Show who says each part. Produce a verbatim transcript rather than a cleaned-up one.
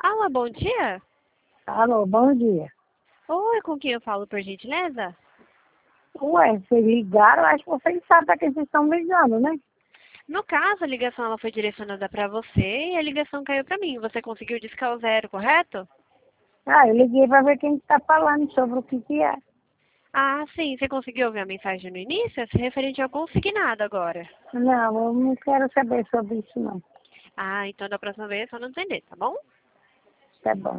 Speaker 1: Alô, bom dia?
Speaker 2: Alô, bom dia.
Speaker 1: Oi, com quem eu falo, por gentileza?
Speaker 2: Ué, vocês ligaram, acho que vocês sabem para quem vocês estão ligando, né?
Speaker 1: No caso, a ligação ela foi direcionada para você e a ligação caiu para mim. Você conseguiu discar o zero, correto?
Speaker 2: Ah, eu liguei para ver quem está falando sobre o que que é.
Speaker 1: Ah, sim. Você conseguiu ouvir a mensagem no início? É referente ao consignado agora.
Speaker 2: Não, eu não quero saber sobre isso, não.
Speaker 1: Ah, então da próxima vez eu só não entender, tá bom?
Speaker 2: Tá bom.